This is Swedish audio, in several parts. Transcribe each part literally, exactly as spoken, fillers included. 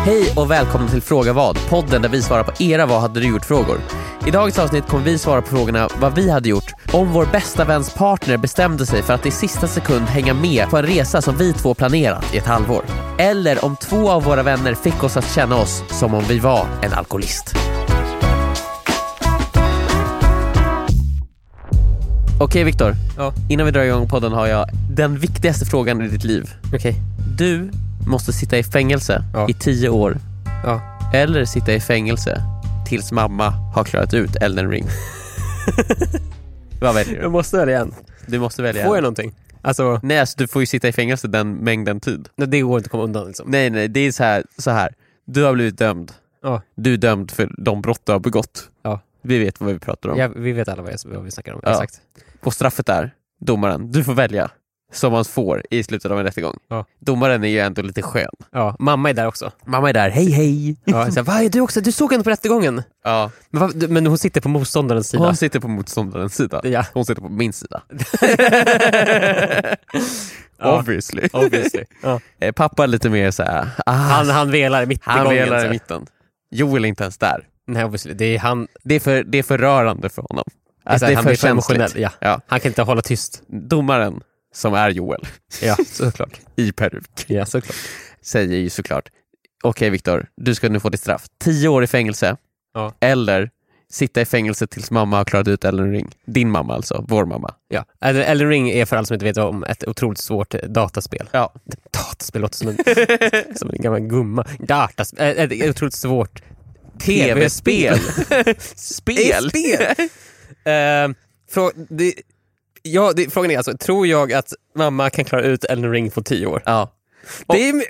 Hej och välkommen till Fråga vad, podden där vi svarar på era vad hade du gjort-frågor. I dagens avsnitt kommer vi svara på frågorna vad vi hade gjort om vår bästa väns partner bestämde sig för att i sista sekund hänga med på en resa som vi två planerat i ett halvår. Eller om två av våra vänner fick oss att känna oss som om vi var en alkoholist. Okej Viktor, ja. Innan vi drar igång podden har jag den viktigaste frågan i ditt liv. Okej. Du måste sitta i fängelse ja. i tio år. Ja. Eller sitta i fängelse tills mamma har klarat ut Elden Ring. Vad väljer du? Jag måste välja en. Du måste välja Får jag en. någonting? Alltså, Nej, alltså, du får ju sitta i fängelse den mängden tid. nej, det går inte att komma undan liksom. Nej, nej, det är så här, så här. Du har blivit dömd. Ja. Du är dömd för de brott du har begått. Ja. Vi vet vad vi pratar om. Ja, vi vet alla vad, jag, vad vi snackar om. Ja. Exakt. Och straffet är, domaren, du får välja som man får i slutet av en rättegång. Ja. Domaren är ju ändå lite skön. Ja, mamma är där också. Mamma är där, hej hej. Ja, så här, vad är du också? Du såg henne på rättegången. Ja. Men, vad, men hon sitter på motståndarens sida. Hon sitter på motståndarens sida. Ja. Hon sitter på min sida. Ja. Obviously. Obviously. Ja. Eh, Pappa är lite mer så här. Ah, Han, han velar mitt i han gången. velar så. i mitten. Joel är inte ens där. Nej, obviously. Det är han. Det är för, det är för rörande för honom. Alltså, Exakt, det är han för blir för känsligt. emotionell. Ja. Ja. Han kan inte hålla tyst. Domaren, som är Joel Ja, såklart. i peruk, Ja, såklart. säger ju såklart: okej Viktor, du ska nu få ditt straff. Tio år i fängelse. Ja. Eller sitta i fängelse tills mamma har klarat ut Elden Ring. Din mamma alltså, vår mamma. Ja. Elden Ring är, för alla som inte vet om, ett otroligt svårt dataspel. Ja. Dataspel låter som en, som en gammal gumma. Dataspel, ett, ett otroligt svårt Tv-spel. Spel. Spel. uh, frå, det, ja, det, frågan är alltså, tror jag att mamma kan klara ut Elden Ring på tio år? Ja. Det, är,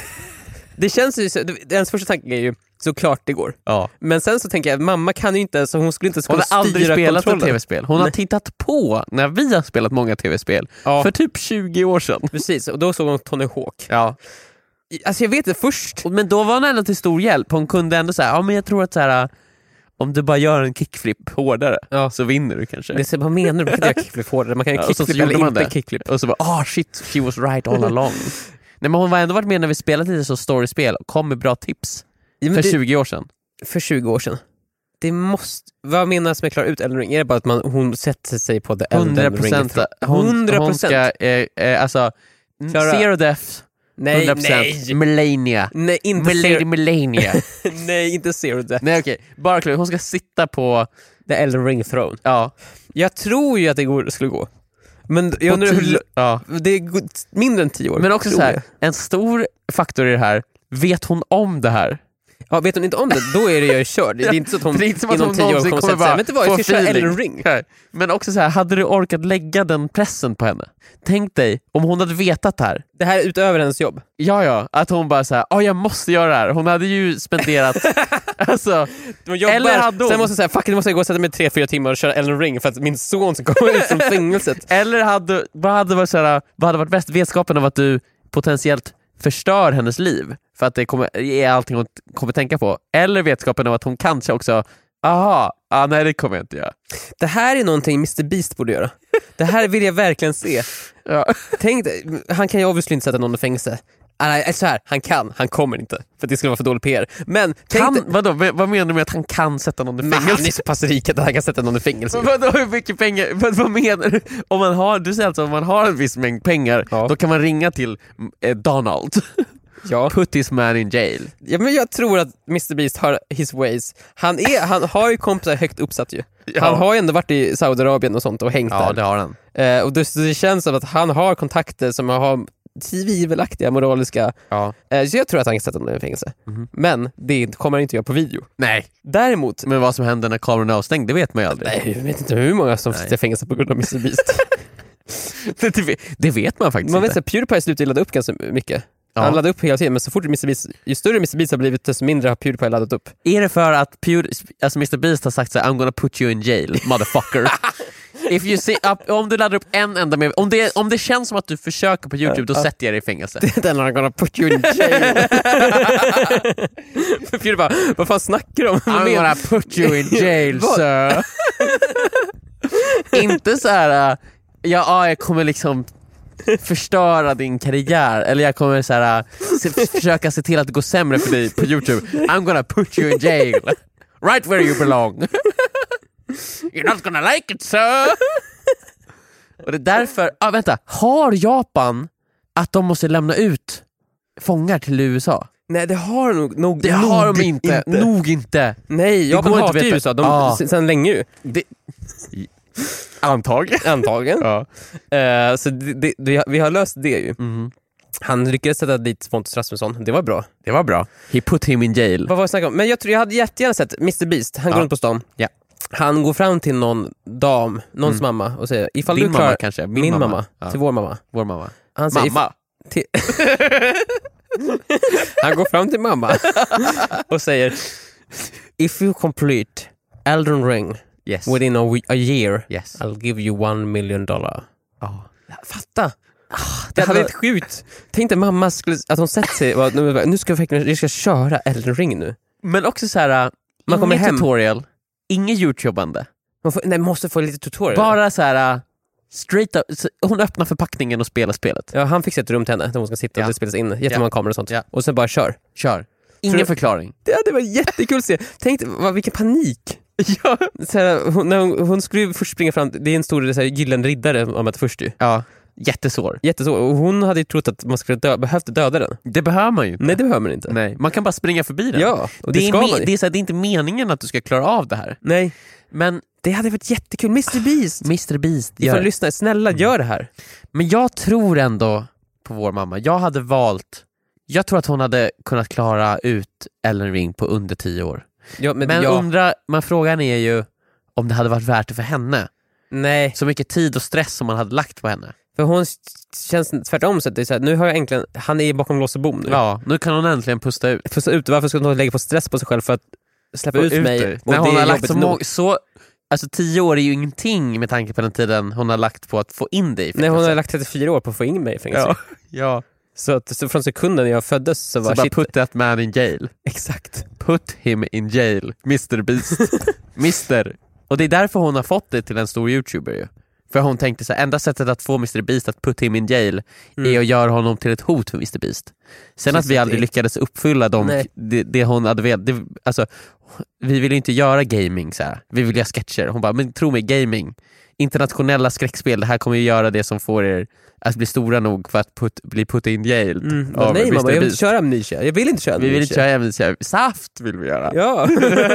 det känns ju så, ens första tanke är ju såklart det går. Ja. Men sen så tänker jag, mamma kan ju inte, så hon skulle inte Hon kunna har aldrig styra spelat ett kontrollen. tv-spel. Hon Nej. har tittat på när vi har spelat många tv-spel. Ja. För typ tjugo år sedan. Precis, och då såg hon Tony Hawk. Ja. Alltså jag vet det först. Men då var hon ändå till stor hjälp. Hon kunde ändå säga, ja men jag tror att så här, om du bara gör en kickflip hårdare, Ja. så vinner du kanske. Det är så, vad menar du? Man kan inte göra kickflip hårdare. Man kan ju Ja, och så kickflip gjorde eller man inte det. kickflip. Och så bara, ah oh, shit, she was right all along. Nej, men hon var ändå varit med när vi spelade lite så storyspel och kom med bra tips. Ja, men för det, tjugo år sedan. För tjugo år sedan. Det måste, vad menas med att klara ut Elden Ring? Är det bara att man, hon sätter sig på the hundra Elden Ring? procent. Hon, Hon, hon ska, eh, eh, alltså, Klara- zero death, nej, hundra procent. nej. Millennia. Nej, inte Millennia. zero, Millennia. nej, inte zero death. Nej okej, bara klart. Hon ska sitta på, The Elden Ring throne. ja. Jag tror ju att det går, skulle gå. Men jag På undrar tio, hur, ja. det är go- mindre än tio år. Men också tror så här, jag. en stor faktor i det här, vet hon om det här? Ja, vet hon inte om det, då är det ju körd. Det är inte så att hon, Det är inte som att inom hon tio år någonsin kommer kommer att säga, bara men inte vad, få jag ska köra feeling. Elden Ring. Nej. Men också så här, hade du orkat lägga den pressen på henne? Tänk dig om hon hade vetat det här. Det här är utöver hennes jobb. Ja, ja, att hon bara så här, ja, jag måste göra det här. Hon hade ju spenderat alltså, De jobbar, eller hade hon, sen måste jag säga, fuck, nu måste jag gå och sätta mig tre, fyra timmar och köra Elden Ring för att min son ska komma ut från fängelset. eller hade, vad hade varit så här, vad hade varit bäst? Vetskapen av att du potentiellt förstör hennes liv för att det kommer, är allting hon kommer tänka på, eller vetskapen av att hon kanske också, aha, ah, nej det kommer jag inte göra. Det här är någonting mister Beast borde göra. Det här vill jag verkligen se. Ja. Tänk dig, han kan ju obviously inte sätta någon i fängelse. Nej, så här, han kan, han kommer inte. För det skulle vara för dålig P R. Men tänk Kan, dig, vadå, vad menar du med att han kan sätta någon i men han fängelse? är så pass rik att han kan sätta någon i fängelse. Men vadå, hur mycket pengar? Vad, vad menar du? Om man har, du säger alltså om man har en viss mängd pengar, Ja. då kan man ringa till eh, Donald. Ja. Put this man in jail. Ja, men jag tror att mister Beast har his ways. Han, är, han har ju kompisar högt uppsatt ju. Ja. Han har ju ändå varit i Saudiarabien och sånt och hängt Ja, där. det har han. Eh, och det, det känns som att han har kontakter som har tvivelaktiga moraliska. Ja. Eh, så jag tror att han kan sätta någon i fängelse. Mhm. Men det kommer han inte göra på video. Nej. Däremot, Men vad som händer när kameran är avstängd, det vet man ju aldrig. nej, jag vet inte hur många som Nej. sitter i fängelse på grund av mister Beast. det, vet, det vet man faktiskt Man vet inte. att PewDiePie slutade ladda upp ganska mycket. Ja. Han laddade upp hela tiden, men så fort mister Beast, ju större mister Beast har blivit, desto mindre har PewDiePie laddat upp. Är det för att Pewd- alltså mister Beast har sagt så här, I'm gonna put you in jail, motherfucker. If you see up, om du laddar upp en enda med, om det, om det känns som att du försöker på YouTube, då Ja. sätter jag dig i fängelse. Den har gonna put you in jail. För PewDiePie, vad fan snackar du om? Vad I'm menar- gonna put you in jail, Vad? sir. Inte så här, uh, ja, ja, jag kommer liksom förstöra din karriär, eller jag kommer så här, se, försöka se till att det går sämre för dig på YouTube. I'm gonna put you in jail right where you belong. You're not gonna like it, sir. Och det är därför, ah, vänta, har Japan att de måste lämna ut fångar till U S A? Nej, det har nog, nog Det nog har de inte, inte. nog inte. Nej, Japan går inte hatar att ju veta. U S A, de, Ah. sen länge ju. Det... Antagligen. Antagligen. Ja. Uh, så det, det, det, vi har löst det ju. Mm. Han lyckades sätta dit Pontus Rasmusson, det var bra. Det var bra. He put him in jail. Vad var det snack om? Men jag tror jag hade jättegärna sett mister Beast, han Ja. går runt på stan. Ja. Han går fram till någon dam, någons Mm. mamma och säger ifall Din du klarar... mamma kanske? Min, Min mamma, mamma. Ja. till vår mamma. Vår mamma. Han säger, Mamma. Till... Han går fram till mamma och säger if you complete Elden Ring Yes. within a, we- a year Yes. I'll give you one million dollar. Oh. Fatta! Det hade varit sjukt. Tänk dig mamma skulle, att hon sett sig och att nu, nu ska jag, faktiskt- jag ska köra Elden Ring nu. Men också så här, Man kommer ingen hem. tutorial, ingen YouTubande. Man får, nej, måste få lite tutorial. Bara så här straight up, så hon öppnar förpackningen och spelar spelet. Ja, han fick ett rum till henne där hon ska sitta och Ja. det spelas in jättemånga Ja. kameror och sånt. Ja. Och sen bara kör. Kör. Ingen Tror- förklaring. Det hade varit jättekul att se. Tänk dig, vad, vilken panik. Ja. Så här, hon, när hon, hon skulle ju först springa fram, det är en stor så här, gyllene riddare om att först ju. Ja. Jättesvår. Jätteså. Och hon hade ju trott att man skulle dö, behövt döda den. Det behöver man ju inte. Nej, det behöver man inte. Nej. Man kan bara springa förbi den. Ja, och det, det, är ska me- man ju. det, är så här, det är inte meningen att du ska klara av det här. Nej, Men det hade varit jättekul. mister Beast. mister Beast Ifall gör. du lyssnar, snälla gör det här. Men jag tror ändå på vår mamma. Jag hade valt, jag tror att hon hade kunnat klara ut Elden Ring på under tio år. Ja, men Men ja, undra, men frågan är ju om det hade varit värt det för henne. nej. Så mycket tid och stress som man hade lagt på henne. För hon s- känns tvärtom så att det är så här, nu har jag egentligen, han är bakom lås och bom nu. Ja, nu kan hon äntligen pusta ut. För så ut, varför ska hon lägga på stress på sig själv för att släppa ut, mig? det. Och När hon det är har lagt jobbigt så, nog. må- så alltså tio år är ju ingenting med tanke på den tiden hon har lagt på att få in dig i Nej, hon fängelse. har lagt trettiofyra år på att få in mig i fängelse. Ja, ja. Så, att, så från sekunden jag föddes så var Så bara shit. put that man in jail. Exakt. Put him in jail, mister Beast. mister Och det är därför hon har fått det till en stor YouTuber ju. För hon tänkte så här, enda sättet att få mister Beast att put him in jail Mm. är att göra honom till ett hot för mister Beast. Sen Så att vi det- aldrig lyckades uppfylla dem, Nej. det, det hon hade velat, det, alltså, vi vill ju inte göra gaming så här. Vi vill göra sketcher. Hon bara, men tro mig, gaming, internationella skräckspel, det här kommer ju göra det som får er att bli stora nog för att put, bli put in jail. Mm. av Nej mister mamma, jag vill inte Beast. köra Amnesia. Jag vill inte köra Vi Amnesia. vill inte köra Amnesia. Saft vill vi göra. Ja.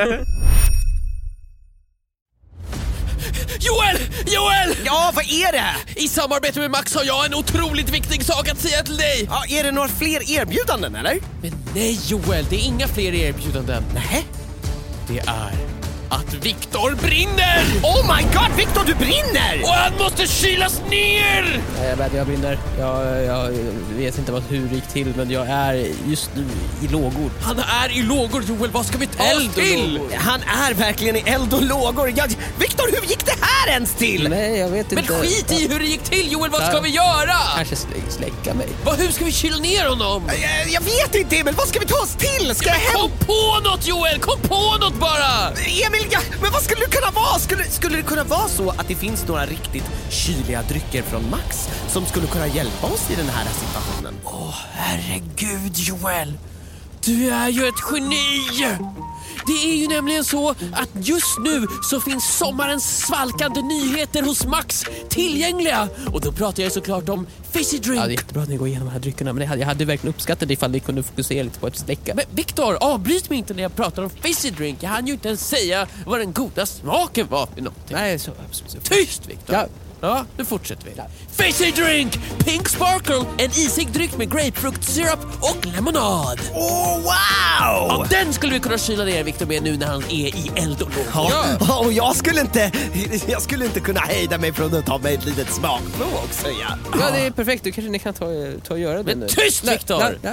Joel! Joel! Ja, vad är det? I samarbete med Max har jag en otroligt viktig sak att säga till dig. Ja, är det några fler erbjudanden eller? Men nej Joel, det är inga fler erbjudanden. Nej. Det är att Viktor brinner! Oh my god, Viktor, du brinner! Och han måste kylas ner! Jag, vet, jag brinner. Jag, jag vet inte vad, hur det gick till, men jag är just nu i lågor. Han är i lågor Joel, vad ska vi ta Eld oss och till? lågor. Han är verkligen i eld och lågor. Jag, Viktor, hur gick det här ens till? Nej, jag vet Men inte. skit i hur det gick till Joel, vad ska Ja. vi göra? Kanske slä- släcka mig. Vad, hur ska vi kyla ner honom? Jag, jag vet inte, Emil. Vad ska vi ta oss till? Ska jag hem? Kom på något Joel, kom på något bara! Emil, ja, men vad skulle det kunna vara? Skulle, skulle det kunna vara så att det finns några riktigt kyliga drycker från Max som skulle kunna hjälpa oss i den här situationen? Åh, herregud Joel. Du är ju ett geni! Det är ju nämligen så att just nu så finns sommarens svalkande nyheter hos Max tillgängliga. Och då pratar jag såklart om Fizzy Drink. Ja, det är jättebra att ni går igenom de här dryckerna, men det hade, jag hade verkligen uppskattat det ifall ni kunde fokusera lite på att släcka. Men Viktor, avbryt mig inte när jag pratar om Fizzy Drink. Jag hann ju inte ens säga vad den goda smaken var för någonting. Nej, så absolut. Tyst Viktor! Ja. Ja, nu fortsätter vi. Fizzy Drink! Pink Sparkle! En isig dryck med grapefruktsirap och lemonad. Oh, wow! Ja, den skulle vi kunna kyla ner Viktor med nu när han är i eld och lågor. Ja. Och jag skulle inte jag skulle inte kunna hejda mig från att ta mig ett litet smakprov också. Ja. Ja, det är perfekt. Du kanske ni kan ta, ta och göra det Men nu. tyst, Nej, Viktor! ja, ja, ja.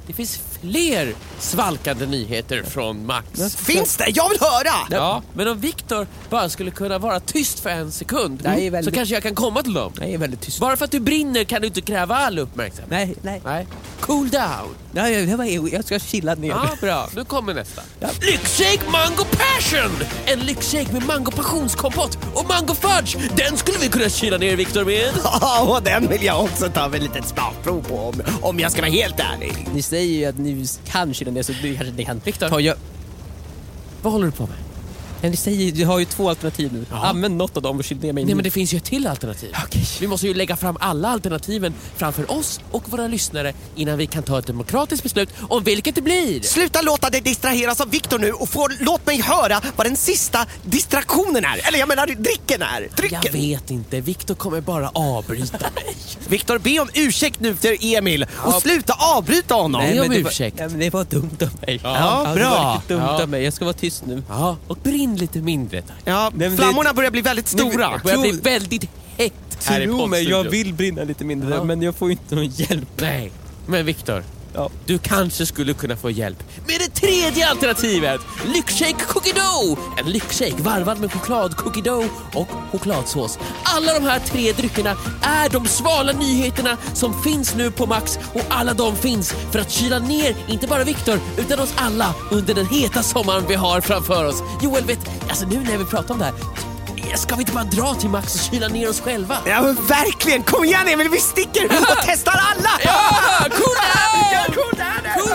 det finns fler svalkande nyheter från Max. Finns det? Jag vill höra! Ja, men om Viktor bara skulle kunna vara tyst för en sekund Det är väldigt- så kanske jag kan komma till dem. Jag är väldigt tyst. Bara för att du brinner kan du inte kräva all uppmärksamhet. Nej, nej. Nej. Cool down. nej jag, jag, jag ska chilla ner. Ja, bra. Nu kommer nästa. Lyxshake Mango Passion! En lyxshake med mango passionskompott och mango fudge. Den skulle vi kunna kyla ner Viktor med. Ja, och den vill jag också ta med ett litet smakprov på om, om jag ska vara helt ärlig. Ni säger ju att ni kan kyla ner så du kanske ni kan. Viktor. Ta, jag, Vad håller du på med? ja, ni säger, du har ju två alternativ nu. Ja. Använd något av dem och kyl ner mig. Nej, men det finns ju ett till alternativ. Okej. Vi måste ju lägga fram alla alternativen framför oss och våra lyssnare innan vi kan ta ett demokratiskt beslut om vilket det blir. Sluta låta dig distraheras av Viktor nu och få, låt mig höra vad den sista distraktionen är. Eller jag menar dricken är. Drycken. Jag vet inte, Viktor kommer bara avbryta mig. Viktor, be om ursäkt nu till Emil och sluta avbryta honom. Nej, om men det var- ursäkt. Ja, men det var dumt av mig. Ja, det bra. var riktigt dumt Ja. av mig. Jag ska vara tyst nu. Ja, och brinn lite mindre tack. Ja, Nej, men flammorna det- börjar bli väldigt stora. Det börjar bli Tro- väldigt hett här i Tro mig, jag poddstudion. vill brinna lite mindre, Ja. men jag får inte någon hjälp. Nej, men Viktor, Ja. du kanske skulle kunna få hjälp med det tredje alternativet. Lyxshake Cookie Dough! En lyxshake varvad med choklad, cookie dough och chokladsås. Alla de här tre dryckerna är de svala nyheterna som finns nu på Max, och alla de finns för att kyla ner inte bara Viktor utan oss alla under den heta sommaren vi har framför oss. Joel, vet, alltså nu när vi pratar om det här, ska vi inte bara dra till Max och kyla ner oss själva? Ja, men verkligen. Kom igen Emil, vi sticker och testar alla. Ja, cool down! Ja, cool down! Cool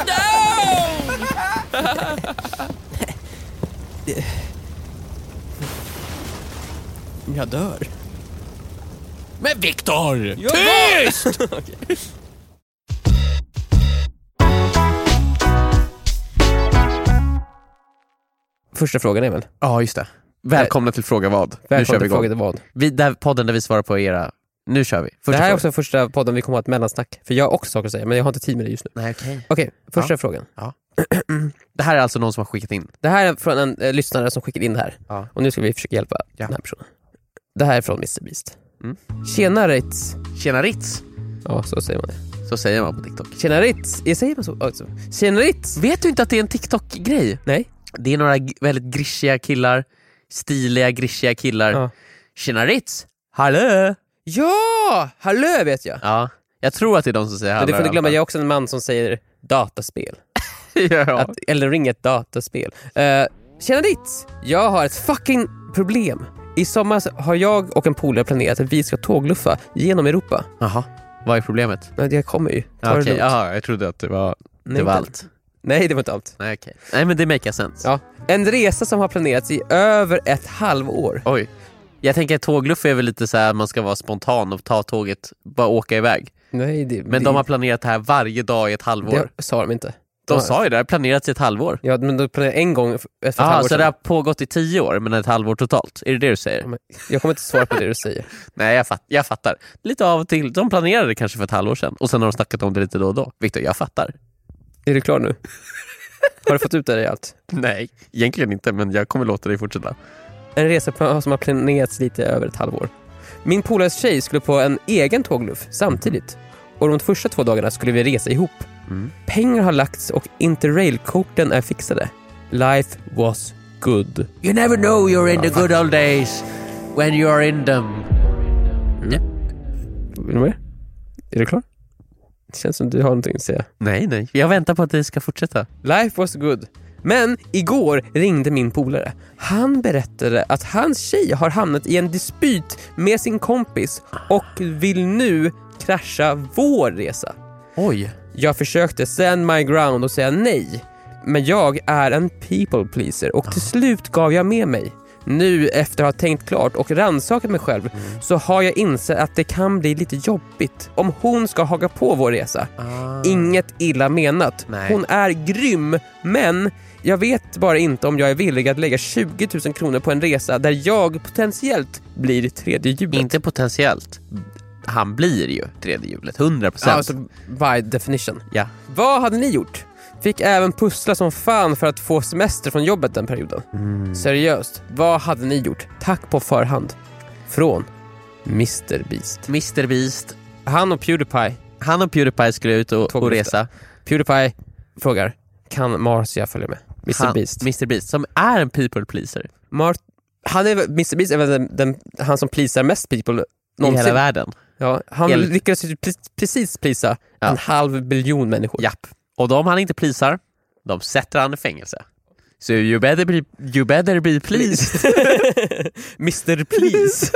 down! Jag dör. Men Viktor! Tyst! Första frågan är väl? Ja, just det. Välkomna till Fråga vad. Nu kör Välkommen vi till Fråga igång. till vad. Vi, där podden där vi svarar på era... Nu kör vi. Första Det här är frågan. också första podden vi kommer att ha ett mellansnack. För jag har också saker att säga, men jag har inte tid med det just nu. Nej, okej. Okej, första Ja. frågan. Det här är alltså någon som har skickat in. Det här är från en eh, lyssnare som skickade in det här. Ja. Och nu ska vi försöka hjälpa Ja. den här personen. Det här är från mister Beast. Mm. Tjena Ritz. Tjena Ritz. Ja, så säger man det. Så säger man på TikTok. Tjena Ritz. Jag säger man så? Alltså. Tjena Ritz. Vet du inte att det är en TikTok-grej? Nej. Det är några g- väldigt grischiga killar. Stiliga, grischiga killar. Ja. Tjena Ritz. Hallå. Ja! Hallå vet jag. Ja. Jag tror att det är de som säger hallå. Men det får ni i glömma, alla jag är också en man som säger dataspel. fall. ja. Att, eller ring ett dataspel. Uh, Tjena Ritz. Jag har ett fucking problem. I sommar har jag och en polare planerat att vi ska tågluffa genom Europa. Jaha. Vad är problemet? Men det kommer ju. Ta Ja, det Okej, lugnt. jaha, jag trodde att det var, det Nej, var inte- allt. Nej, det var inte allt. Nej, okej. Nej, men det makes sense. Ja. En resa som har planerats i över ett halvår. Oj. Jag tänker att tågluff är väl lite så här att man ska vara spontan och ta tåget, bara åka iväg. Nej, det, Men det, de har planerat det här varje dag i ett halvår. det sa de inte. De sa ju det, det har planerats i ett halvår. Ja, men de planerade en gång för ett Jaha, halvår så sedan. det har pågått i tio år, men ett halvår totalt. Är det det du säger? Ja, men jag kommer inte svara på det du säger. Nej, jag, fatt, jag fattar. Lite av och till. De planerade det kanske för ett halvår sedan. Och sen har de snackat om det lite då och då. Victor, jag fattar. Är du klar nu? Har du fått ut det i allt? Nej, egentligen inte, men jag kommer låta dig fortsätta. En resa som har planerats lite över ett halvår. Min polares tjej skulle på en egen tågluff samtidigt. Och de första två dagarna skulle vi resa ihop. Mm. Pengar har lagts och interrailkorten är fixade. Life was good. You never know you're in the good old days when you're in them. Vill du mer? Är du klar? Det känns som du har någonting att säga. Nej, nej. Jag väntar på att det ska fortsätta. Life was good. Men igår ringde min polare. Han berättade att hans tjej har hamnat i en dispyt med sin kompis och vill nu krascha vår resa. Oj. Jag försökte stand my ground och säga nej. Men jag är en people pleaser och till slut gav jag med mig. Nu efter att ha tänkt klart och rannsakat mig själv Mm. så har jag insett att det kan bli lite jobbigt om hon ska haka på vår resa. Ah. Inget illa menat. Nej. Hon är grym, men jag vet bara inte om jag är villig att lägga tjugo tusen kronor på en resa där jag potentiellt blir tredje hjulet. Inte potentiellt. Han blir ju tredje hjulet, hundra procent. Alltså, by definition. Ja. Vad hade ni gjort? Fick även pussla som fan för att få semester från jobbet den perioden. Mm. Seriöst, vad hade ni gjort? Tack på förhand. Från mister Beast. mister Beast. Han och PewDiePie Han och Pewdiepie skulle ut och, och resa. Pewdiepie frågar, kan Marcia följa med? mister han, Beast. mister Beast, som är en people pleaser. Mar- han är, mister Beast är väl den, den, han som pleasar mest people någonsin. I hela världen. Ja, han Hel- lyckades ju precis plisa Ja. en halv biljon människor. Japp. Och de han inte pleasar, de sätter han i fängelse. Så you better be, you better be pleased. mister Please.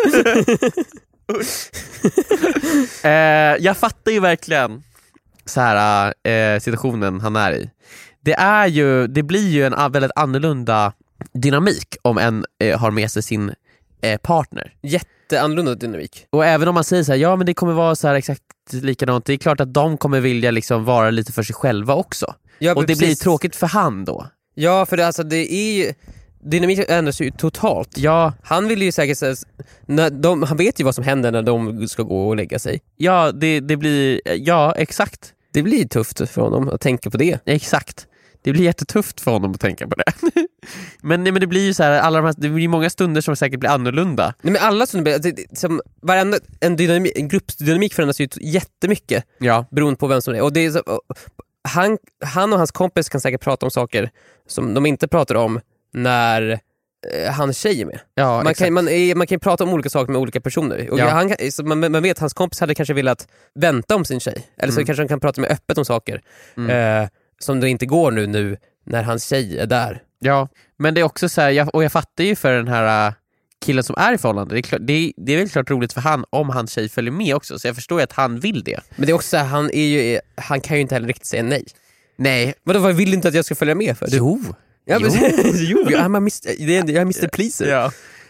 eh, jag fattar ju verkligen så här eh, situationen han är i. Det är ju, det blir ju en väldigt annorlunda dynamik om en eh, har med sig sin eh, partner. Jätteannorlunda dynamik. Och även om man säger så här, ja men det kommer vara så här exakt likadant, det är klart att de kommer vilja liksom vara lite för sig själva också. Ja, och det precis. blir tråkigt för han då. Ja, för det, alltså, det är ju... Dynamiken ändras ju totalt. Ja, Han vill ju säkert säga, när de, han vet ju vad som händer när de ska gå och lägga sig. ja det, det blir, ja exakt. Det blir tufft för honom att tänka på det. Exakt. Det blir jättetufft för honom att tänka på det. men, nej, men det blir ju så här, alla de här, det blir många stunder som säkert blir annorlunda. Nej, men alla som, det, som varenda, en, dynamik, en gruppdynamik förändras ju jättemycket Ja. beroende på vem som är. Och det är så, han, han och hans kompis kan säkert prata om saker som de inte pratar om när eh, hans tjej är med. Ja, Man kan, man, är, man kan prata om olika saker med olika personer. Och Ja. han, kan- så man, man vet att hans kompis hade kanske velat vänta om sin tjej. Eller så Mm. kanske han kan prata med öppet om saker Mm. eh, som det inte går nu, nu när hans tjej är där. Ja, men det är också så här, jag, och jag fattar ju för den här uh, killen som är i förhållande, det är, klart, det, är, det är väl klart roligt för han om hans tjej följer med också, så jag förstår ju att han vill det. Men det är också så här, han, är ju, han kan ju inte heller riktigt säga nej. Nej. Vadå, vad vill du inte att jag ska följa med för? Du, Jo. ja, men, Jo. jo, jag är mister, det är, jag är mister Pleaser. Ja.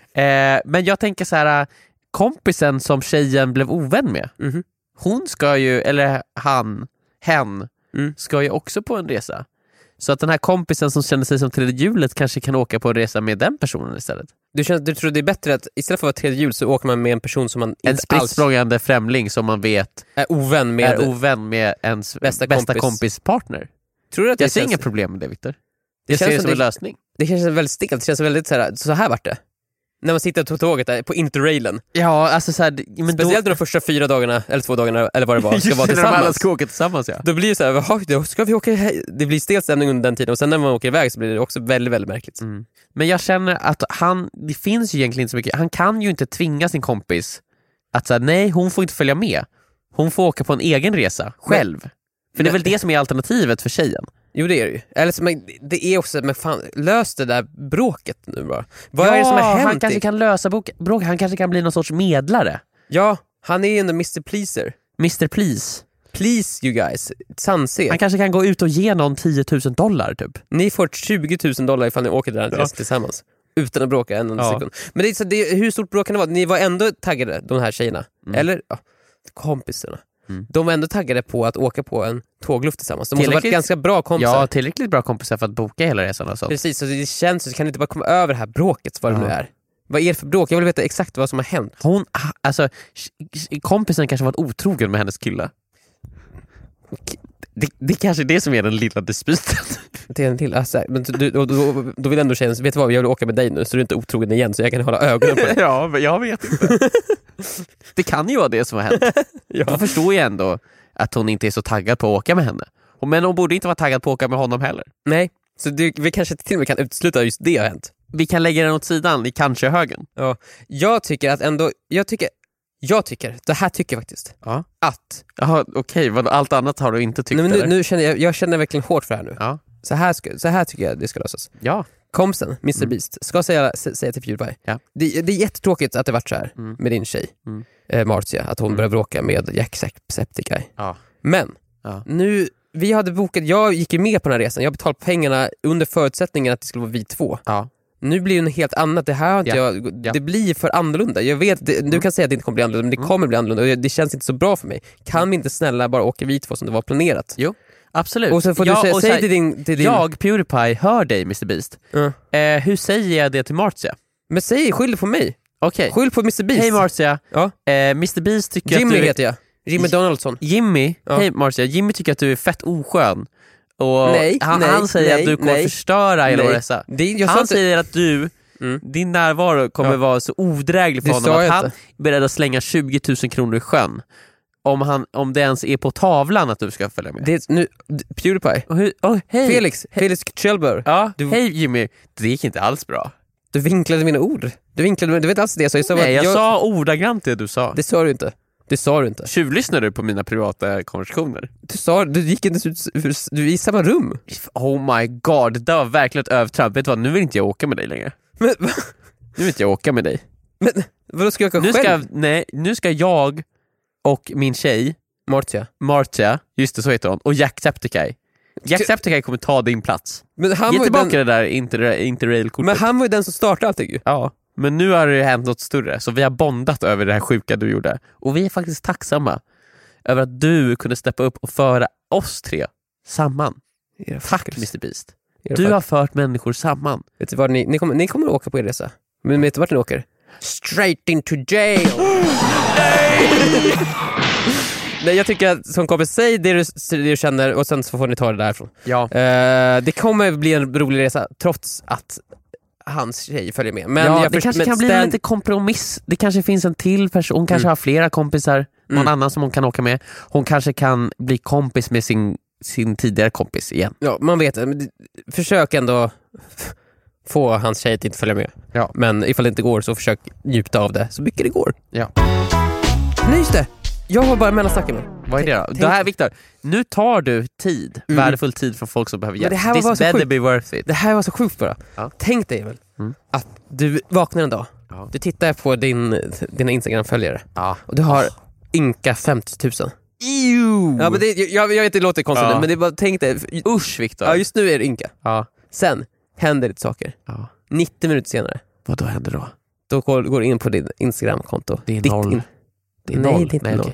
Eh, men jag tänker så här, uh, kompisen som tjejen blev ovän med, Mhm. hon ska ju, eller han, hen, Mm. ska ju också på en resa. Så att den här kompisen som känner sig som tredje hjulet kanske kan åka på en resa med den personen istället. Du, känner, du tror det är bättre att istället för att vara tredje hjul så åker man med en person som man En inte alls spritt främling som man vet är ovän med. är ovän med ens Bästa bästa, kompis. kompis partner. Tror du att det Jag ser känns, inga problem med det, Victor. Det Jag ser känns det som som en det- lösning. det känns väldigt stelt, det känns väldigt så här, så här vart det. När man sitter på tåget där, på interrailen. Ja, alltså så här, men då, Speciellt de första fyra dagarna, eller två dagarna, eller vad det var, ska just vara när de alla tillsammans. ska åka tillsammans, ja. Då blir det så här, "Jaha, då ska vi åka he-" det blir stel stämning under den tiden och sen när man åker iväg så blir det också väldigt, väldigt märkligt. Mm. Men jag känner att han, det finns ju egentligen inte så mycket, han kan ju inte tvinga sin kompis att säga nej, hon får inte följa med. Hon får åka på en egen resa, själv. För det är väl det som är alternativet för tjejen. Jo, det är det ju. Eller så, men det är också, men fan, lös det där bråket nu bara. Vad är det som har hänt? han kanske i- kan lösa bråk, bråk, han kanske kan bli någon sorts medlare. Ja, han är ju ändå mister Pleaser. mister Please. Please you guys, sanse. Han kanske kan gå ut och ge någon tio tusen dollar typ. Ni får tjugo tusen dollar ifall ni åker den här resan tillsammans. Utan att bråka en enda Ja. sekund. Men det är så, det, hur stort bråk kan det vara? Ni var ändå taggade, de här tjejerna. Mm. Eller ja, kompisarna. Mm. De var ändå taggade på att åka på en tågluft tillsammans. De måste ha varit Tillräckligt- ganska bra kompisar. Ja, tillräckligt bra kompisar för att boka hela resan och sånt. Precis, så det känns, så kan ni inte bara komma över det här bråket, vad det Ja. nu är. Vad är det för bråk? Jag vill veta exakt vad som har hänt. Hon, alltså, kompisen kanske varit otrogen med hennes kille. Det, det är kanske är det som är den lilla dispyten. Det är en till. Alltså, men du, då, då, då vill ändå säga, vet du vad, jag vill åka med dig nu så du är inte otrogen igen så jag kan hålla ögonen på dig. Ja, men jag vet inte. Det kan ju vara det som har hänt. Ja. Jag förstår ju ändå att hon inte är så taggad på att åka med henne. Men hon borde inte vara taggad på att åka med honom heller. Nej, så du, vi kanske till och med kan utesluta just det har hänt. Vi kan lägga den åt sidan i kanske högen. Ja. Jag tycker att ändå, jag tycker, jag tycker, det här tycker jag faktiskt, Ja. att, Jaha, okej, vad allt annat har du inte tyckt? nej, men nu, eller? nu känner jag, jag känner verkligen hårt för det här nu. Ja. Så här, ska, så här tycker jag det ska lösas. Ja. Kompisen, mister Mm. Beast, ska säga, sä- säga till Pewdiepie. Ja. Det, det är jättetråkigt att det varit så här Mm. med din tjej, Mm. eh, Marcia, att hon Mm. börjar bråka med Jacksepticeye. Ja. Men, Ja. nu, vi hade bokat, jag gick ju med på den här resan, jag betalade pengarna under förutsättningen att det skulle vara vi två. Ja. Nu blir det något helt annat, det här har inte Ja. jag, Ja. det blir för annorlunda. Jag vet, det, du kan säga att det inte kommer bli annorlunda, men det Mm. kommer bli annorlunda och det känns inte så bra för mig. Kan vi inte snälla bara åka vi två som det var planerat? Jo, absolut. Och så får Ja, du säga, och säg så här, till din... Till din Jag, Pewdiepie, hör dig mister Beast. Ja. Eh, hur säger jag det till Marcia? Men säg, skyll på mig. Okej. Skyll på mister Beast. Hej Marcia. Ja. Eh, mister Beast tycker Jimmy att du... heter jag. Jimmy Donaldson. Jimmy, Ja. hej Marcia, Jimmy tycker att du är fett oskön. Och Nej, han, nej, han säger nej, att du kommer nej. förstöra hela vår Nej. resa. Det, jag sa Han inte, säger att du, Mm. din närvaro kommer Ja. vara så odräglig för Det honom sa att jag han inte. är beredd att slänga tjugo tusen kronor i sjön. om, han, om det ens är på tavlan att du ska följa med. Det är nu, Pewdiepie. Och hur, oh, hej. Felix, Felix Kjellberg. Ja, Du- hej Jimmy. Det gick inte alls bra. Du vinklade mina ord. Du vinklade, du vet alls det jag sa. Jag sa Nej, jag, jag, sa ordagrant det du sa. Det sa du inte. Det sa du inte. Tjuvlyssnade du på mina privata konversationer? Du sa, du gick inte ut, du är i samma rum. Oh my god, det där var verkligen ett övertramp. Vet du vad, nu vill inte jag åka med dig längre. Men, va? Nu vill inte jag åka med dig. Men vadå, ska jag åka Nu själv? ska, nej, nu ska jag och min tjej Martia. Marcia, just det, så heter hon, och Jacksepticeye. Jacksepticeye kommer ta din plats. Men han Ge var ju tillbaka den, det där inter, interrail-kortet. men han var ju den som startade allting ju. Ja, men nu har det hänt något större, så vi har bondat över det här sjuka du gjorde. Och vi är faktiskt tacksamma över att du kunde steppa upp och föra oss tre samman. Era Tack fuckers. mister Beast. Era Du fuck- har fört människor samman. Vet du vad, ni, ni, kommer, ni kommer att åka på er resa. Men vet du vart ni åker? Straight into jail! Nej, jag tycker att som kompis, säg det du, det du känner och sen så får ni ta det därifrån. Ja. Eh, det kommer bli en rolig resa trots att hans tjej följer med. Men ja, jag det först- kanske men kan bli stand- lite kompromiss. Det kanske finns en till person. Hon kanske Mm. har flera kompisar. Någon Mm. annan som hon kan åka med. Hon kanske kan bli kompis med sin, sin tidigare kompis igen. Ja, man vet det. Men det- försök ändå f- få hans tjej att inte följa med. Ja. Men ifall det inte går så försök njuta av det så mycket det går. Ja. Nej, just det. Jag har bara mellansnacken nu. Vad är det då? Tänk- Det här, Viktor, nu tar du tid, Mm. värdefull tid från folk som behöver Men hjälp. det här var This bara så better sjukt. be worth it. Det här var så sjukt bara. Ja. Tänk dig väl Mm. att du vaknar en dag. Ja. Du tittar på din, dina Instagram-följare Ja. och du har ynka femtio tusen. Ew! Ja, men det, jag, jag vet, det låter konstigt Ja. nu, men det är bara, tänk dig. Usch, Viktor. Ja, just nu är det ynka. Ja. Sen händer det saker. Ja. nittio minuter senare, Vad då händer då? då går, går du in på din Instagram-konto. Det är Ditt noll. in- Det är Nej, noll. det är inte Nej, noll. okej.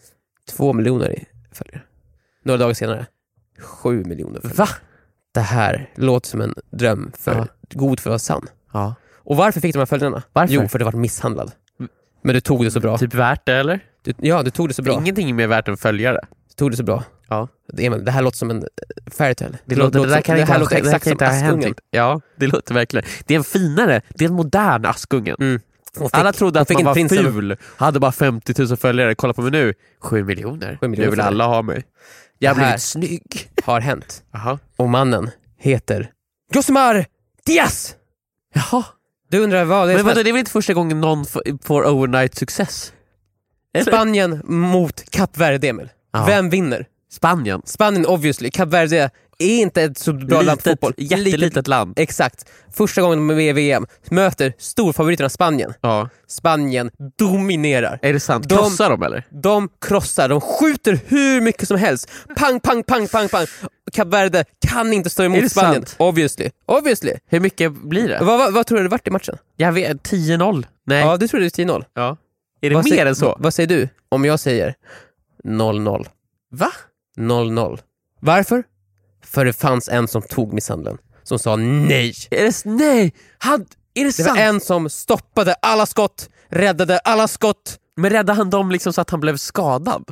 Två miljoner i följare. Några dagar senare, sju miljoner följare. Va? Det här låter som en dröm för Ja. god för att vara sann. Ja. Och varför fick de här följarna? Varför? Jo, för det var misshandlad. Men du tog det så bra. Typ värt det, eller? Du, ja, du tog det så bra. Ingenting är mer värt än följare. Du tog det så bra. Ja. Det, Emil, det här låter som en fairytale. Det, låter, det, där som- kan det inte här ha- låter det där exakt kan som inte ha hänt. Askungen. Ja, det låter verkligen. Det är en finare, det är en modern Askungen. Mm. Hon fick- Alla trodde hon att fick man en var prins över- ful, hade bara femtio tusen följare. Kolla på mig nu, sju miljoner. Sju miljoner Nu vill följare. alla ha mig. Jag har Det här- blivit snygg. har hänt. Jaha. Och mannen heter Josimar Diaz! Jaha. Du undrar vad det är Men som vadå, hänt? det är väl inte första gången någon f- får overnight success? Eller? Spanien mot Kap Verde, Emil. Ja. Vem vinner? Spanien. Spanien obviously. Kap Verde är inte ett så bra land på Litet, fotboll. jättelitet land. Exakt. Första gången de är med i V M möter storfavoriterna Spanien. Ja. Spanien dominerar. Är det sant? De- Krossar de eller? De krossar, de skjuter hur mycket som helst. Pang, pang, pang, pang, pang. Kap Verde kan inte stå Är emot det Spanien. sant? Obviously. Obviously. Hur mycket blir det? Vad, vad, vad tror du det vart i matchen? Jag vet, tio noll. Nej. Ja, du tror det är tio noll. Ja. Är det Vad mer säger- än så? Vad, vad säger du om jag säger noll noll? Va? noll noll. Varför? För det fanns en som tog misshandeln. Som sa nej. Är det, nej! Han, är det, Det sant? var en som stoppade alla skott, räddade alla skott. Men räddade han dem liksom så att han blev skadad?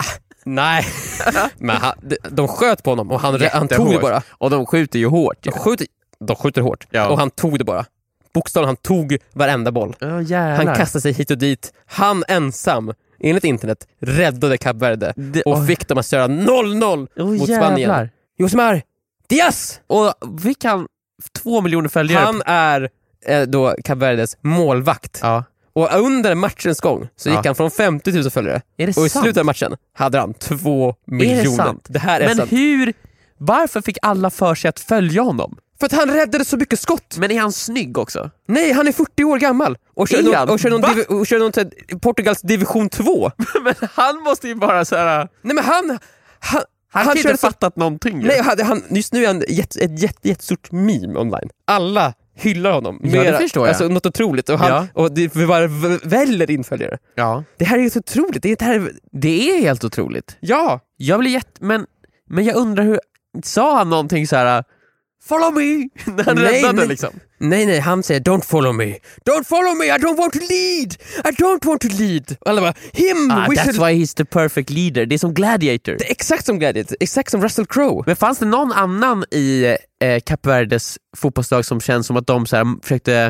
Nej. Men han, de, de sköt på honom och han, han tog det Jättehårt. bara. Och de skjuter ju hårt. De skjuter, de skjuter hårt. Ja. Och han tog det bara. Bokstavligen, han tog varenda boll. Ja, jävlar. Han kastade sig hit och dit. Han ensam, enligt internet, räddade Kap Verde. Det- Och oj. fick dem att köra noll noll Åh, mot jävlar. Spanien. Josimar Diaz! Och fick han två miljoner följare? Han är eh, då Kap Verdes målvakt. Ja. Och under matchens gång så gick Ja. han från femtio tusen följare. Är det Och i sant? slutet av matchen hade han två miljoner. Är det sant? Det här är Men sant. hur... Varför fick alla för sig att följa honom? För att han räddade så mycket skott. Men är han snygg också? Nej, han är fyrtio år gammal. Och kör, Är någon, han? och kör, någon, Va? divi, och kör någon till Portugals division två. Men han måste ju bara så här. Nej men han... Han, Han, kan ju körde inte så- fattat någonting. ju. Nej, han, han, just nu är han ett, ett jätte, jättestort meme online. Alla hyllar honom. Ja, det förstår jag. Alltså, något otroligt. Och, han, Ja. och det bara v- väller inföljare. Ja. Det här är ju så otroligt. Det är, det här, Det är helt otroligt. ja, Jag blir jätte... Men, men jag undrar hur... Sa han någonting så här? Follow me! När han Nej, räddade nej. liksom. nej nej, han säger don't follow me. Don't follow me, I don't want to lead. I don't want to lead. Och alla bara, him! Ah, we that's should... why he's the perfect leader. Det är som Gladiator. Det är exakt som Gladiator, exakt som Russell Crowe. Men fanns det någon annan i eh, Kap Verdes fotbollslag som känns som att de så här, försökte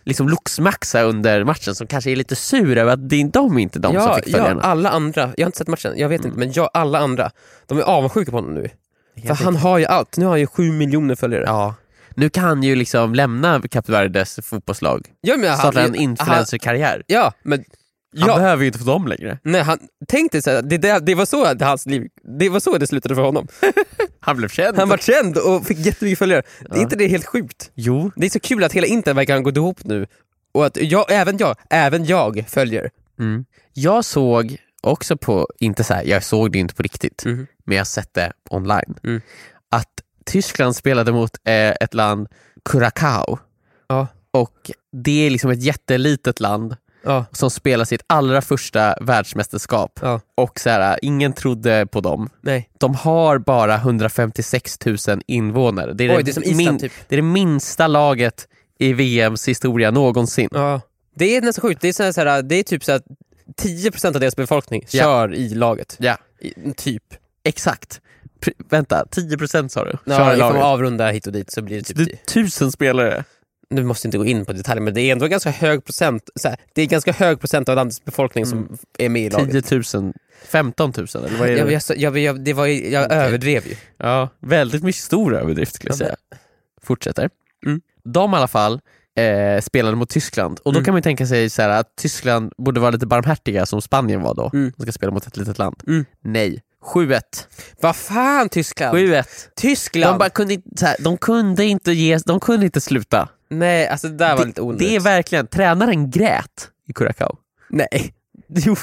liksom loxmaxa under matchen som kanske är lite sur över att det är de inte de ja, som fick följarna. Ja, alla andra. Jag har inte sett matchen, jag vet Mm. inte, men jag, alla andra. De är avundsjuka på honom nu. För Helt han har ju allt. Nu har han ju sju miljoner följare. Ja. Nu kan han ju liksom lämna Kap Verdes fotbollslag. Ja, men Starta han, en influencerkarriär. Ja, men Han ja, behöver ju inte få dem längre. nej, han tänkte så här, det, det, det var så att hans liv, det var så det slutade för honom. Han blev känd. Han var känd och fick jättemycket följare. Det är Ja. inte det helt sjukt? Jo. Det är så kul att hela internet verkar ha gått ihop nu. Och att jag, även jag, även jag följer. Mm. Jag såg också på, inte så här, jag såg det inte på riktigt, Mm. men jag har sett det online. Mm. Att Tyskland spelade mot eh, ett land, Curacao. Ja. Och det är liksom ett jättelitet land Ja. som spelar sitt allra första världsmästerskap. Ja. Och så här, ingen trodde på dem. Nej. De har bara hundrafemtiosex tusen invånare. Det är, Oj, det, det är som Island min, typ. det är det minsta laget i V M:s historia någonsin. Ja. Det är nästan sjukt. Det är, så här, så här, det är typ så att tio procent av deras befolkning Ja. kör i laget. Ja, I, typ. exakt. Pr- vänta, tio procent sa du? Ja, Kör i ifall man laget. avrundar hit och dit så blir det typ Det tio. är tusen spelare. Nu måste inte gå in på detaljer, men det är ändå ganska hög procent. Så här, det är ganska hög procent av landets befolkning som Mm. är med i laget. tio tusen, femton tusen eller vad är det? Jag, jag, jag, jag, det var, ju- jag Okej. överdrev ju. Ja, väldigt mycket stor överdrift skulle jag Ja, säga. Fortsätter. Mm. De i alla fall eh, spelade mot Tyskland. Och då Mm. kan man ju tänka sig så här, att Tyskland borde vara lite barmhärtiga som Spanien var då. Mm. De ska spela mot ett litet land. Mm. Nej, sju ett. Vad fan, Tyskland? sju ett. Tyskland? De, bara kunde inte, så här, de kunde inte ge, de kunde inte sluta. Nej, alltså det där var Det, lite onödigt. det är verkligen, tränaren grät i Curacao. Nej. Jo.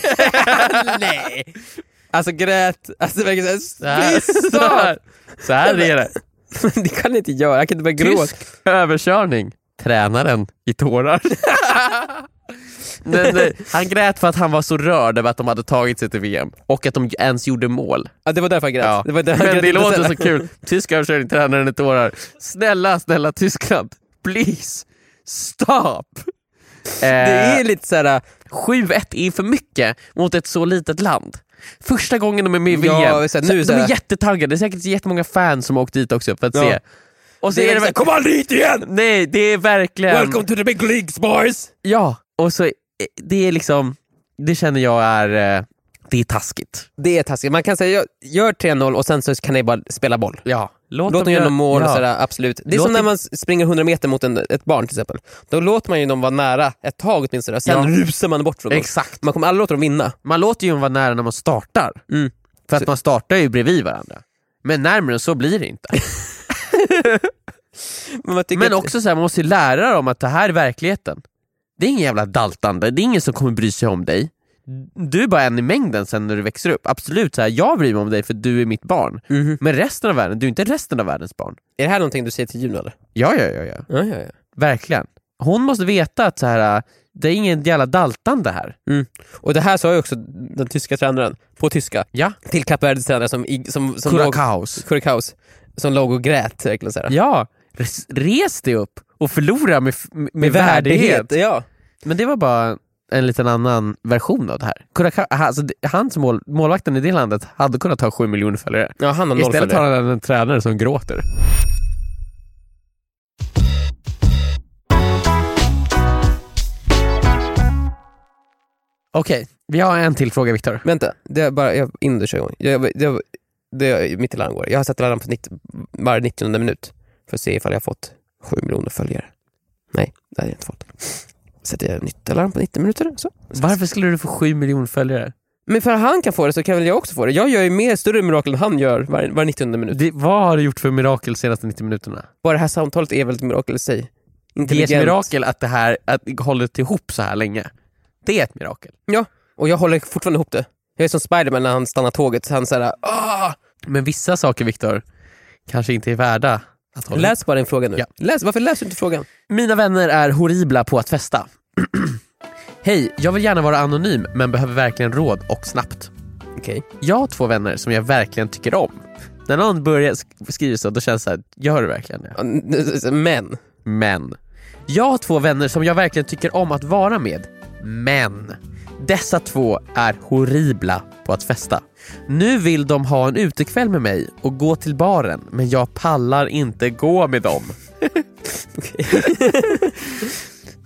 Nej. Alltså grät, alltså det verkar Så här, såhär, så här, så här är det. det kan jag inte göra, jag kan inte börja gråta. Tysk överkörning. Tränaren i tårar. nej, nej. Han grät för att han var så rörd över att de hade tagit sig till V M och att de ens gjorde mål. Ja, det var därför jag grät. Ja. Det var därför jag Men grät det inte låter sen. så kul. Tysk överkörning, tränaren i tårar. Snälla, snälla Tyskland. Please, stop. Det är lite såhär, sju ett är för mycket mot ett så litet land. Första gången de är med i V M. Ja, så här, nu de så här- är jättetaggade. Det är säkert jättemånga fans som har åkt dit också för att Ja. se. Och så det är är det såhär, kom aldrig hit igen! Nej, det är verkligen... Welcome to the big leagues boys! Ja, och så eh, det är liksom, det känner jag är, eh, det är taskigt. Det är taskigt, man kan säga gör, gör tre noll och sen så kan ni bara spela boll. Ja, låt, Låt dem göra några mål och ja. sådär, absolut. Det är Låt som när det- man springer hundra meter mot en, ett barn till exempel. Då låter man ju dem vara nära ett tag åtminstone, sen Ja. rusar man bort från dem. Exakt. Man kommer aldrig låta dem vinna. Man låter ju dem vara nära när man startar. Mm. För att Så- man startar ju bredvid varandra. Men närmare än så blir det inte. Men, man tycker Men att, också så här, man måste ju lära dem att det här är verkligheten. Det är ingen jävla daltande, det är ingen som kommer bry sig om dig. Du är bara en i mängden sen när du växer upp. Absolut, så här, jag bryr mig om dig för du är mitt barn. Mhm. Men resten av världen, du är inte resten av världens barn. Är det här någonting du säger till Juno eller? Ja, ja, ja, ja. Ja, ja, ja. Verkligen. Hon måste veta att så här, det är ingen jävla daltande här. Och det här sa ju också den tyska tränaren på tyska Ja. till Kap Verdes tränare som, i- som, som låg, Curacaos. Curacaos, som låg och grät verkligen såhär. Ja, res, res dig upp och förlora med, med, med värdighet. Ja. Men det var bara en liten annan version av det här. Curacao, alltså, det- hans mål, målvakten i det landet hade kunnat ta sju miljoner följare. Ja, han har noll Istället följare. har han en tränare som gråter. Okej, vi har en till fråga, Viktor. Vänta, det är bara, jag in och kör igång. Jag, jag, jag, det är mitt i larm går. Jag har sett larm på nittio, varje nittionde minut för att se ifall jag har fått sju miljoner följare. Nej, det hade jag inte fått. Sätter jag nytt alarm på nittio minuter så. Varför skulle du få sju miljoner följare? Men för att han kan få det så kan väl jag också få det. Jag gör ju mer större mirakel än han gör var, var nittionde minut. Det, vad har du gjort för mirakel senaste nittio minuterna? Bara det här samtalet är väl ett mirakel i sig. Det är ett Intelligent. mirakel att det här att det hållit ihop så här länge. Det är ett mirakel. Ja, och jag håller fortfarande ihop det. Jag är som Spiderman när han stannar tåget. Han säger ah! Men vissa saker, Viktor, kanske inte är värda att hålla. Läs bara din fråga nu. Ja. Läs, varför läser du inte frågan? Mina vänner är horribla på att festa. Hej, jag vill gärna vara anonym men behöver verkligen råd och snabbt. Okej. Jag har två vänner som jag verkligen tycker om. När någon börjar sk- skriva så, då känns det så här, gör du verkligen det? Men. Men jag har två vänner som jag verkligen tycker om att vara med. Men dessa två är horribla på att festa. Nu vill de ha en utekväll med mig och gå till baren, men jag pallar inte gå med dem.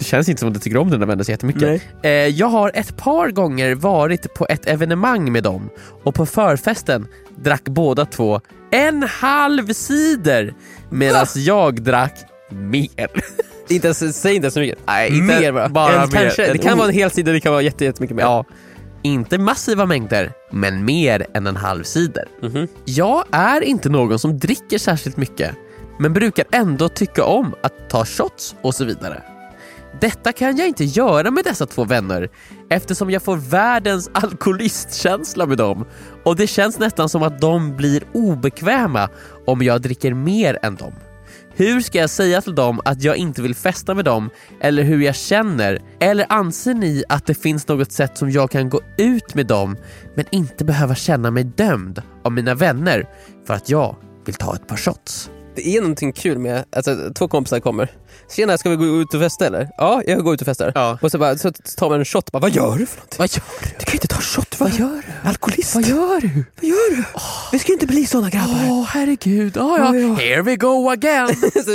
känns inte som att du tycker om dina vänner så jättemycket. Eh, jag har ett par gånger varit på ett evenemang med dem och på förfesten drack båda två en halv cider medan jag drack mer. Inte ens, säg inte så mycket. Nej, inte mer bara. bara en, mer. Kanske, En det kan o- vara en hel sida, det kan vara jätte, jättemycket mer. Ja, inte massiva mängder, men mer än en halv cider. Mhm. Jag är inte någon som dricker särskilt mycket, men brukar ändå tycka om att ta shots och så vidare. Detta kan jag inte göra med dessa två vänner eftersom jag får världens alkoholistkänsla med dem och det känns nästan som att de blir obekväma om jag dricker mer än dem. Hur ska jag säga till dem att jag inte vill festa med dem eller hur jag känner? Eller anser ni att det finns något sätt som jag kan gå ut med dem men inte behöva känna mig dömd av mina vänner för att jag vill ta ett par shots? Det är någonting kul med att alltså, två kompisar kommer. Tjena, ska vi gå ut och festa eller? Ja, jag går ut och festar. Ja. Och så, bara, så tar man en shot. Bara, vad gör du för någonting? Vad gör du? Du kan inte ta shot. Vad, Vad gör du? Alkoholist. Vad gör du? Vad gör du? Oh. Vi ska inte bli såna grabbar. Åh, oh, herregud. Oh, ja. Ja, ja. Here we go again.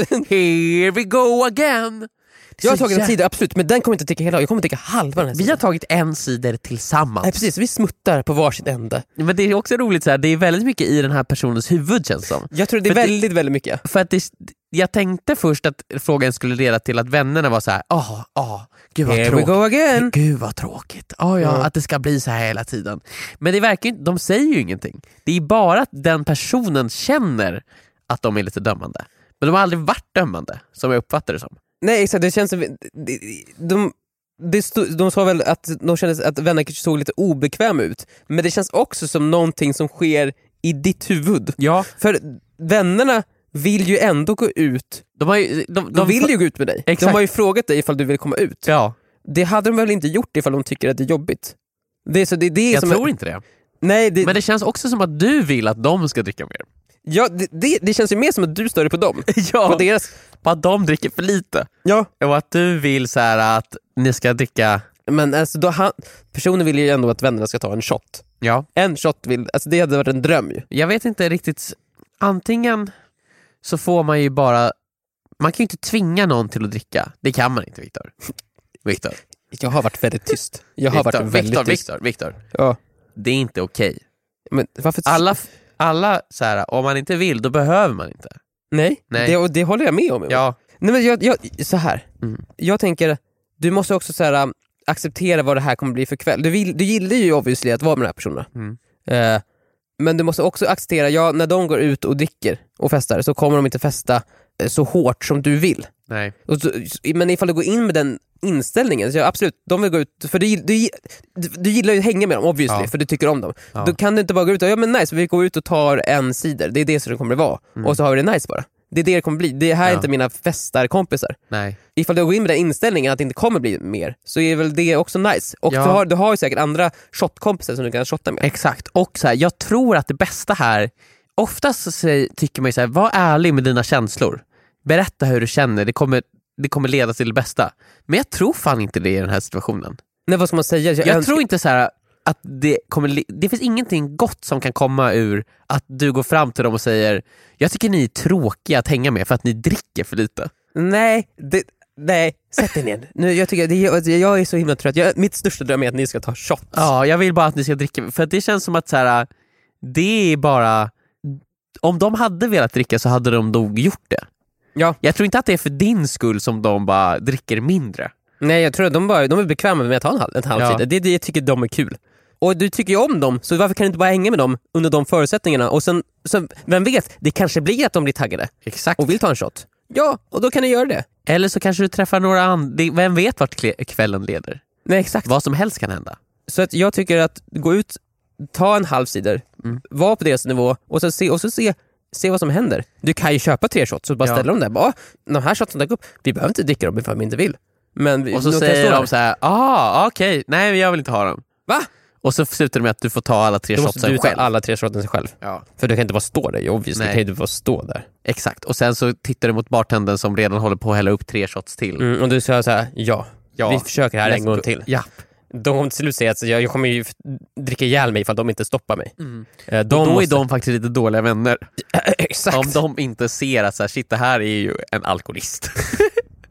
Here we go again. Jag har Så tagit en jä- cider, absolut. Men den kommer inte dricka hela. Jag kommer dricka halva den här Vi har cider. tagit en cider tillsammans. Nej, precis. Vi smuttar på varsitt ände. Men det är också roligt så här, det är väldigt mycket i den här personens huvud känns som. Jag tror det är För det- väldigt, väldigt mycket. För att det, jag tänkte först att frågan skulle leda till att vännerna var så här: ah, ah, gud vad Here we tråkigt. go again. Gud vad tråkigt. Ah, ja, Mm. att det ska bli så här hela tiden. Men det verkar inte, de säger ju ingenting. Det är bara att den personen känner att de är lite dömande. Men de har aldrig varit dömande, som jag uppfattar det som. Nej, exakt. Det känns som... De, de, det stod, de sa väl att de kände att vänner kanske såg lite obekväma ut. Men det känns också som någonting som sker i ditt huvud. Ja. För vännerna vill ju ändå gå ut. De, har ju, de, de, De vill ju gå ut med dig. Exakt. De har ju frågat dig ifall du vill komma ut. Ja, Det hade de väl inte gjort ifall de tycker att det är jobbigt. Det är så det, det är jag som tror inte det. Nej, det, Men det känns också som att du vill att de ska dricka mer. ja, det, det, det känns ju mer som att du stör dig på dem. Ja, På deras, på att de dricker för lite. ja. Och att du vill så här att ni ska dricka. Men alltså, då han, personen vill ju ändå att vännerna ska ta en shot. Ja. En shot vill, alltså det hade varit en dröm ju. Jag vet inte riktigt. Antingen så får man ju bara. Man kan ju inte tvinga någon till att dricka. Det kan man inte, Viktor. Viktor. Jag har varit väldigt tyst. Jag har Viktor, varit väldigt Viktor, tyst. Viktor, Viktor. Ja. Det är inte okej. Men varför? Alla, alla så här, om man inte vill, då behöver man inte. Nej, Nej. Det, och det håller jag med om. Ja. Nej, men jag, jag, så här. Mm. Jag tänker, du måste också så här, um, acceptera vad det här kommer bli för kväll. Du, vill, du gillar ju obviously att vara med de här personerna. Mm. Eh, men du måste också acceptera, ja, när de går ut och dricker och festar så kommer de inte festa eh, så hårt som du vill. Nej. Och så, men ifall du går in med den inställningen, så ja, absolut, de vill gå ut, för du, du, du, du gillar ju att hänga med dem obviously, Ja. för du tycker om dem. Ja. Då kan du inte bara gå ut och, ja men nice, vi går ut och tar en cider, det är det som det kommer att vara. Mm. Och så har vi det nice bara. Det är det det kommer bli. Det här är Ja. inte mina festarkompisar. Nej. Ifall du går in med den inställningen att det inte kommer bli mer, så är väl det också nice. Och Ja. du, har, du har ju säkert andra shotkompisar som du kan shotta med. Exakt. Och så här, jag tror att det bästa här, oftast så säger, tycker man ju så här, var ärlig med dina känslor. Berätta hur du känner, det kommer, det kommer leda till det bästa. Men jag tror fan inte det i den här situationen. Nej, vad ska man säga? Jag, Jag önskar- tror inte så här att det kommer, li- det finns ingenting gott som kan komma ur att du går fram till dem och säger: jag tycker ni är tråkiga att hänga med för att ni dricker för lite. Nej, det, nej, sätt dig ner. Nu, jag, tycker, det, jag, jag är så himla trött. Jag, mitt största dröm är att ni ska ta shots. Ja, jag vill bara att ni ska dricka, för att det känns som att så här, det är bara, om de hade velat dricka så hade de nog gjort det. Ja. Jag tror inte att det är för din skull som de bara dricker mindre. Nej, jag tror att de, bara, de är bekväma med att ta en halv, en halv Ja. sida. Det är det jag tycker de är kul. Och du tycker ju om dem, så varför kan du inte bara hänga med dem under de förutsättningarna? Och sen, sen vem vet, det kanske blir att de blir taggade Exakt. och vill ta en shot. Ja, och då kan ni göra det. Eller så kanske du träffar några andra, vem vet vart kle- kvällen leder. Nej, exakt. Vad som helst kan hända. Så att jag tycker att gå ut, ta en halv cider, Mm. var på deras nivå och så se, och så se, se vad som händer. Du kan ju köpa tre shots och bara Ja. ställa dem där. Bara, de här shotsen dök upp, vi behöver inte dricka dem ifall vi inte vill. Men vi, Och så kan säger stå de där. så här: ah, okej, okay. nej jag vill inte ha dem. Va? Och så slutar det med att du får ta alla tre Då måste shotsen du ta själv. alla tre shotsen själv. Ja. För du kan inte bara stå där, obviously. Nej. Du kan inte bara stå där. Exakt, och sen så tittar du mot bartendern som redan håller på att hälla upp tre shots till. Mm, och du säger så här: ja, Ja. vi försöker här Let's en gång go. till. Ja. De kommer till slut säga att jag, jag kommer ju f- dricka ihjäl mig ifall de inte stoppar mig. Mm. Eh, Och då måste- är de faktiskt lite dåliga vänner. Exakt. Om de inte ser att så här, shit, det här är ju en alkoholist.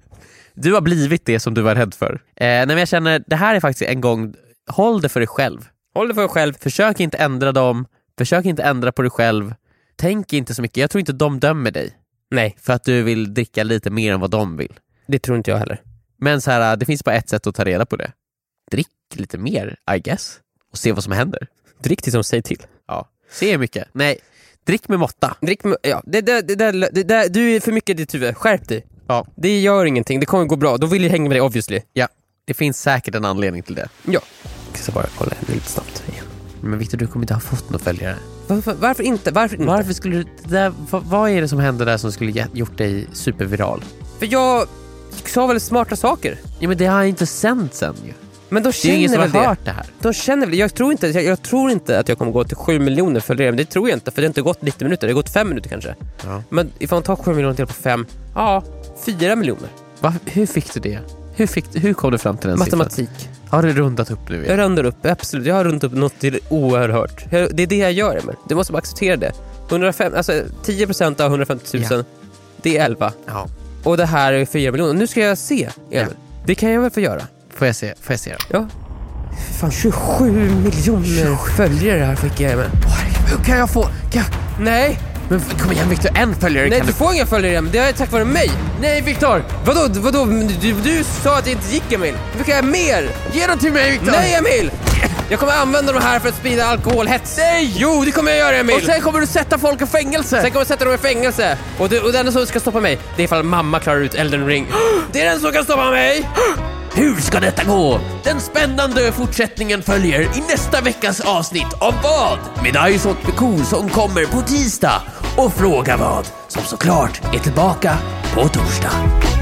Du har blivit det som du var rädd för. Eh, nej, men jag känner, det här är faktiskt en gång, håll det för dig själv. Håll det för dig själv. Försök inte ändra dem. Försök inte ändra på dig själv. Tänk inte så mycket. Jag tror inte de dömer dig. Nej. För att du vill dricka lite mer än vad de vill. Det tror inte jag heller. Men så här, det finns bara ett sätt att ta reda på det. Drick lite mer, I guess. Och se vad som händer. Drick det som säger till. Ja. Se mycket. Nej, drick med måtta. Drick med, ja, det, det, det, det, det, det, du är för mycket i ditt huvud. Skärp dig. Ja. Det gör ingenting. Det kommer gå bra. Då vill jag hänga med dig, obviously. Ja, det finns säkert en anledning till det. Ja. Jag ska bara kolla lite snabbt igen. Men Victor, du kommer inte ha fått några följare. Varför, varför inte? Varför inte? Varför skulle du... Det där, vad, vad är det som hände där som skulle gjort dig superviral? För jag sa väl smarta saker. Ja, men det har inte sänt sen ju. Men då Det är känner ingen som har väl det. hört det här. De känner väl, jag tror inte jag, jag tror inte att jag kommer gå till sju miljoner följare, men det tror jag inte, för det har inte gått nittio minuter, det har gått fem minuter kanske. Ja. Men ifall man tar sju miljoner till på fem, ja, fyra miljoner. Va? Hur fick du det? Hur, fick, hur kom du fram till den Matematik. siffran? Har du rundat upp nu? Jag rundar upp, absolut. Jag har rundat upp något till oerhört. Jag, det är det jag gör, Emil. Du måste bara acceptera det. hundrafem, alltså tio procent av hundrafemtio tusen, Ja. det är elva. Ja. Och det här är fyra miljoner. Nu ska jag se, Emil. Ja. Det kan jag väl få göra? Får jag se? Får jag se då? Ja. Fan, tjugosju miljoner följare här fick jag, Emil. Hur kan jag få... Kan jag... Nej! Men kom igen Victor, en följare Nej, kan du du... får inga följare, men det är tack vare mig. Nej Victor! Vadå, vadå? Du, du sa att det inte gick, Emil. Du fick jag mer. Ge dem till mig Victor! Nej, Emil! Jag kommer använda de här för att sprida alkoholhets. Nej! Jo, det kommer jag göra, Emil. Och sen kommer du sätta folk i fängelse! Sen kommer jag sätta dem i fängelse. Och, det, och den som ska stoppa mig, det är ifall mamma klarar ut Elden Ring. Det är den som kan stoppa mig. Hur ska detta gå? Den spännande fortsättningen följer i nästa veckas avsnitt av Vad? Med Ice och Cool som kommer på tisdag. Och Fråga Vad? Som såklart är tillbaka på torsdag.